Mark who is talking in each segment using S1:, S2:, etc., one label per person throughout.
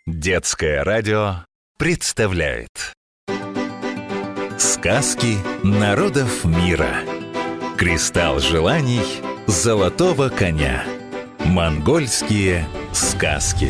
S1: Детское радио представляет сказки народов мира. Кристалл желаний золотого коня. Монгольские сказки.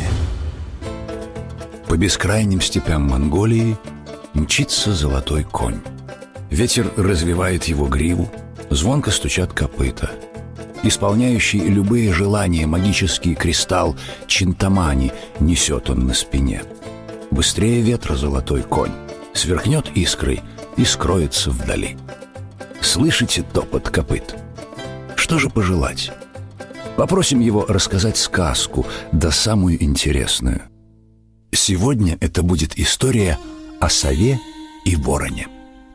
S2: По бескрайним степям Монголии мчится золотой конь. Ветер развивает его гриву, звонко стучат копыта. Исполняющий любые желания магический кристалл Чинтамани несет он на спине. Быстрее ветра золотой конь сверкнет искрой и скроется вдали. Слышите топот копыт? Что же пожелать? Попросим его рассказать сказку, да самую интересную. Сегодня это будет история о сове и вороне.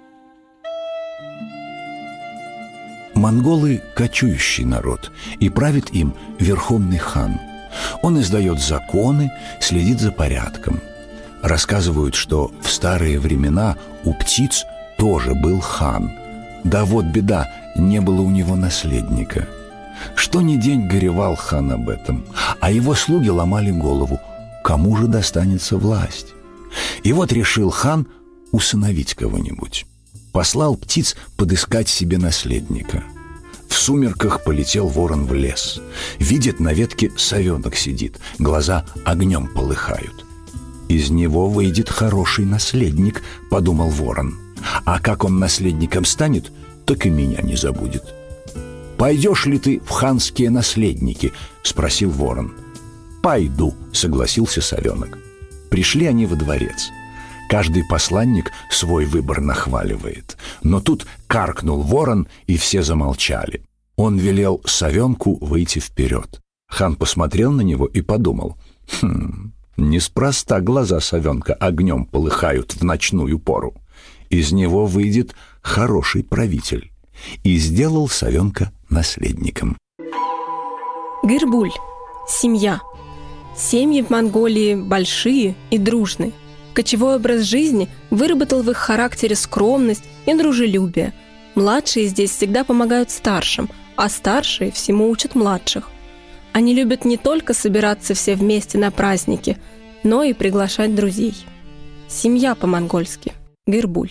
S2: Монголы – кочующий народ, и правит им верховный хан. Он издает законы, следит за порядком. Рассказывают, что в старые времена у птиц тоже был хан. Да вот беда, не было у него наследника. Что ни день горевал хан об этом, а его слуги ломали голову, кому же достанется власть. И вот решил хан усыновить кого-нибудь. Послал птиц подыскать себе наследника. В сумерках полетел ворон в лес. Видит, на ветке совенок сидит, глаза огнем полыхают. «Из него выйдет хороший наследник», — подумал ворон. «А как он наследником станет, так и меня не забудет». «Пойдешь ли ты в ханские наследники?» — спросил ворон. «Пойду», — согласился совенок. Пришли они во дворец. Каждый посланник свой выбор нахваливает. Но тут каркнул ворон, и все замолчали. Он велел совенку выйти вперед. Хан посмотрел на него и подумал: неспроста глаза совенка огнем полыхают в ночную пору. Из него выйдет хороший правитель. И сделал совенка наследником.
S3: Гырбуль. Семья. Семьи в Монголии большие и дружные. Кочевой образ жизни выработал в их характере скромность и дружелюбие. Младшие здесь всегда помогают старшим, а старшие всему учат младших. Они любят не только собираться все вместе на праздники, но и приглашать друзей. Семья по-монгольски. Гырбуль.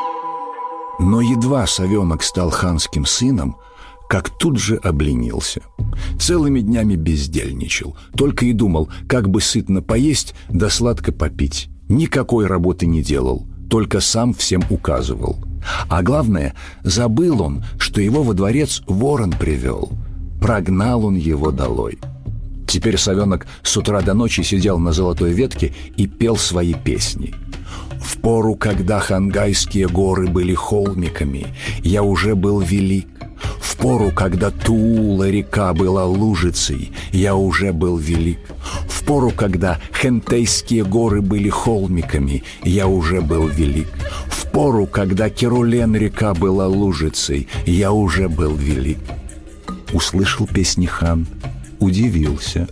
S2: Но едва совенок стал ханским сыном, как тут же обленился. Целыми днями бездельничал, только и думал, как бы сытно поесть да сладко попить. Никакой работы не делал, только сам всем указывал. А главное, забыл он, что его во дворец ворон привел. Прогнал он его долой. Теперь совенок с утра до ночи сидел на золотой ветке и пел свои песни. «В пору, когда хангайские горы были холмиками, я уже был велик. В пору, когда Тула река была лужицей, я уже был велик. В пору, когда Хентейские горы были холмиками, я уже был велик. В пору, когда Керулен река была лужицей, я уже был велик». Услышал песни хан, удивился.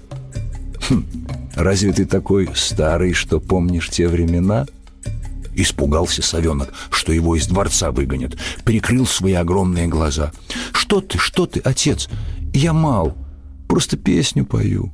S2: «Разве ты такой старый, что помнишь те времена?» Испугался совенок, что его из дворца выгонят. Прикрыл свои огромные глаза. Что ты, отец? Я мал, просто песню пою».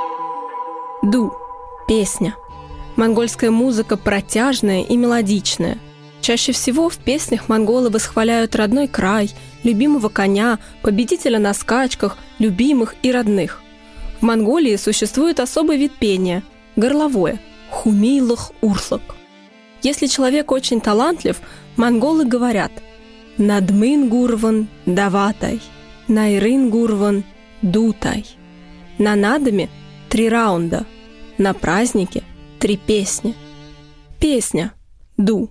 S3: Ду. Песня. Монгольская музыка протяжная и мелодичная. Чаще всего в песнях монголы восхваляют родной край, любимого коня, победителя на скачках, любимых и родных. В Монголии существует особый вид пения – горловое – хумейлых-урслак. Если человек очень талантлив, монголы говорят «надмын гурван даватай, найрын гурван дутай». На надаме 3 раунда, на празднике 3 песни. Песня «Ду».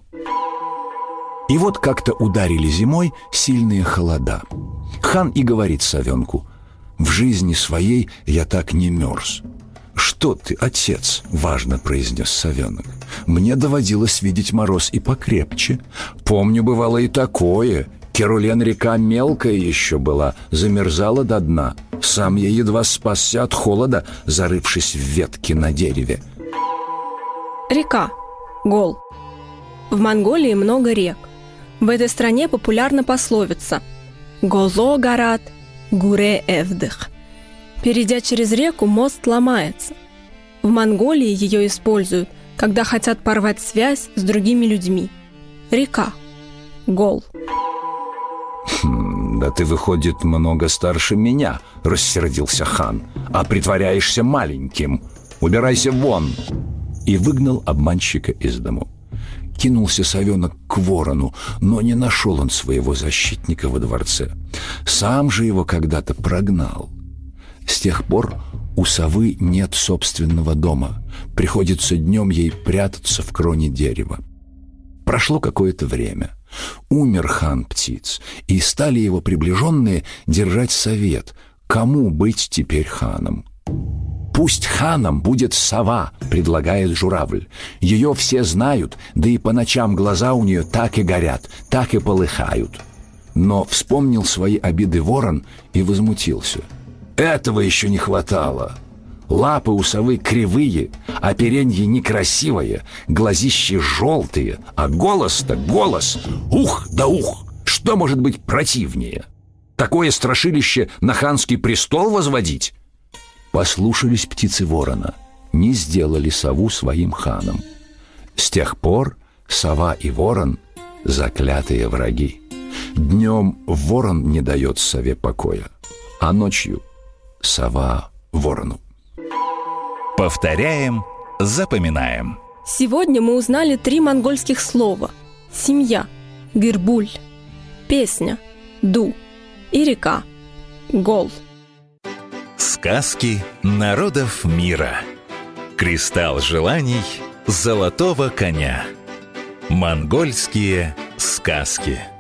S2: И вот как-то ударили зимой сильные холода. Хан и говорит совенку: «В жизни своей я так не мерз». «Что ты, отец?» — важно произнес совенок. «Мне доводилось видеть мороз и покрепче. Помню, бывало и такое. Керулен река мелкая еще была, замерзала до дна. Сам я едва спасся от холода, зарывшись в ветки на дереве».
S3: Река. Гол. В Монголии много рек. В этой стране популярна пословица «Голо гарат, гуре эвдых». Перейдя через реку, мост ломается. В Монголии ее используют, когда хотят порвать связь с другими людьми. Река. Гол.
S2: «Да ты, выходит, много старше меня», — рассердился хан, «а притворяешься маленьким. Убирайся вон!» И выгнал обманщика из дому. Кинулся совенок к ворону, но не нашел он своего защитника во дворце. Сам же его когда-то прогнал. С тех пор у совы нет собственного дома. Приходится днем ей прятаться в кроне дерева. Прошло какое-то время. Умер хан птиц, и стали его приближенные держать совет, кому быть теперь ханом. «Пусть ханом будет сова», — предлагает журавль. «Ее все знают, да и по ночам глаза у нее так и горят, так и полыхают». Но вспомнил свои обиды ворон и возмутился. «Этого еще не хватало. Лапы у совы кривые, оперенье некрасивое, глазищи желтые, а голос-то голос, ух да ух, что может быть противнее? Такое страшилище на ханский престол возводить?» Послушались птицы ворона, не сделали сову своим ханом. С тех пор сова и ворон — заклятые враги. Днем ворон не дает сове покоя, а ночью сова ворону.
S1: Повторяем, запоминаем.
S3: Сегодня мы узнали 3 монгольских слова: семья, гирбуль, песня, ду и река, гол.
S1: Сказки народов мира. Кристалл желаний золотого коня. Монгольские сказки.